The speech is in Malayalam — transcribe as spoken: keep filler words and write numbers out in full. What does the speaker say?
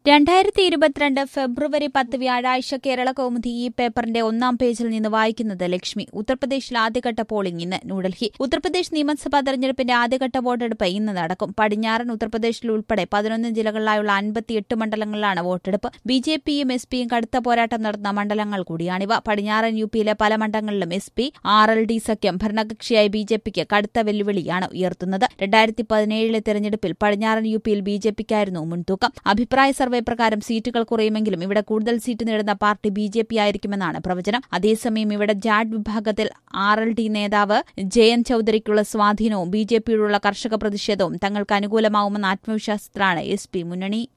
രണ്ടായിരത്തി ഇരുപത്തിരണ്ട് ഫെബ്രുവരി പത്ത് വ്യാഴാഴ്ച കേരള കൗമുദി ഈ പേപ്പറിന്റെ ഒന്നാം പേജിൽ നിന്ന് വായിക്കുന്നത് ലക്ഷ്മി. ഉത്തർപ്രദേശിൽ ആദ്യഘട്ട പോളിംഗ് ഇന്ന്. ന്യൂഡൽഹി. ഉത്തർപ്രദേശ് നിയമസഭാ തെരഞ്ഞെടുപ്പിന്റെ ആദ്യഘട്ട വോട്ടെടുപ്പ് ഇന്ന് നടക്കും. പടിഞ്ഞാറൻ ഉത്തർപ്രദേശിൽ ഉൾപ്പെടെ പതിനൊന്ന് ജില്ലകളിലായുള്ള അൻപത്തിയെട്ട് മണ്ഡലങ്ങളിലാണ് വോട്ടെടുപ്പ്. ബി ജെ പിയും എസ് പിയും കടുത്ത പോരാട്ടം നടത്തുന്ന മണ്ഡലങ്ങൾ കൂടിയാണിവ. പടിഞ്ഞാറൻ യു പിയിലെ പല മണ്ഡലങ്ങളിലും S P R L D സഖ്യം ഭരണകക്ഷിയായ ബി ജെ പിക്ക് കടുത്ത വെല്ലുവിളിയാണ് ഉയർത്തുന്നത്. രണ്ടായിരത്തി പതിനേഴിലെ തെരഞ്ഞെടുപ്പിൽ പടിഞ്ഞാറൻ യു പിയിൽ ബി ജെ പിക്കായിരുന്നു മുൻതൂക്കം. അഭിപ്രായ സർവേ പ്രകാരം സീറ്റുകൾ കുറയുമെങ്കിലും ഇവിടെ കൂടുതൽ സീറ്റ് നേടുന്ന പാർട്ടി ബി ജെ പി ആയിരിക്കുമെന്നാണ് പ്രവചനം. അതേസമയം ഇവിടെ ജാട്ട് വിഭാഗത്തിൽ ആർ എൽ ഡി നേതാവ് ജയന്ത് ചൌധരിക്കുള്ള സ്വാധീനവും ബി ജെ പിയോടുള്ള കർഷക പ്രതിഷേധവും തങ്ങൾക്ക് അനുകൂലമാവുമെന്ന ആത്മവിശ്വാസത്തിലാണ് എസ് പി മുന്നണി.